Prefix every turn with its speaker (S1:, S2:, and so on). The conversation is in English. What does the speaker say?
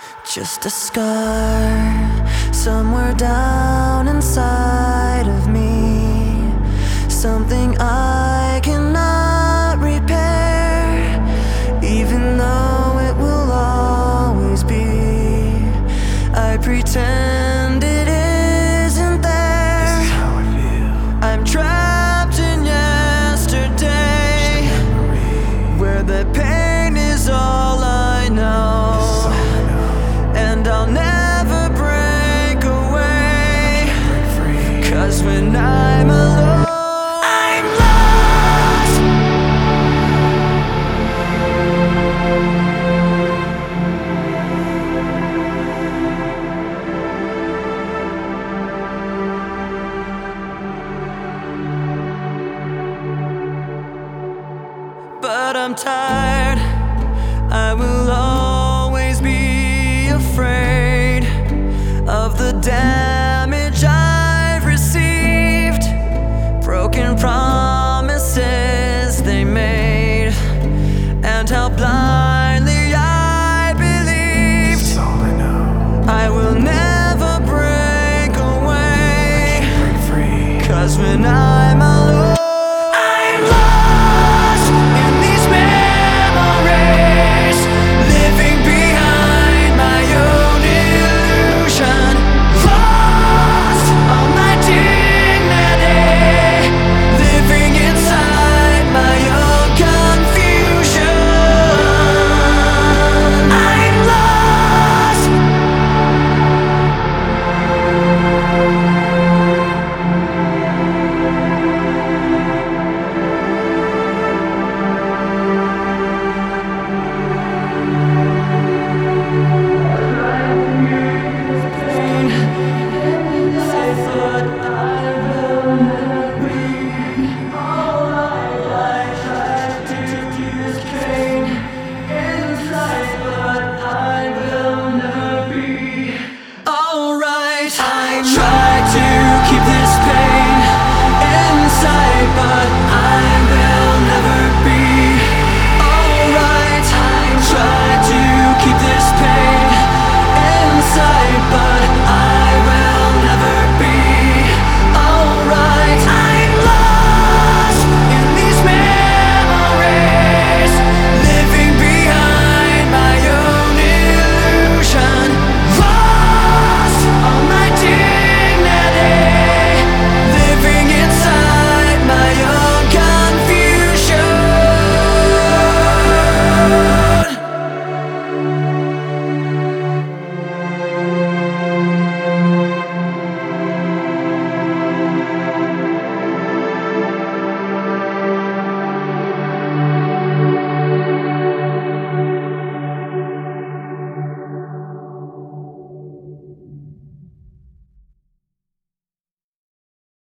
S1: Just a scar somewhere down inside of me, something I cannot repair, even though it will always be. I pretend it isn't there.
S2: This is how I feel.
S1: I'm trapped in yesterday,
S2: Just a memory.
S1: where the pain is all I know. And I'll never break away,
S2: Break free.
S1: 'cause when I'm alone, I'm lost. But I'm tired, I will always be afraid of the damage I've received, broken promises they made, and how blind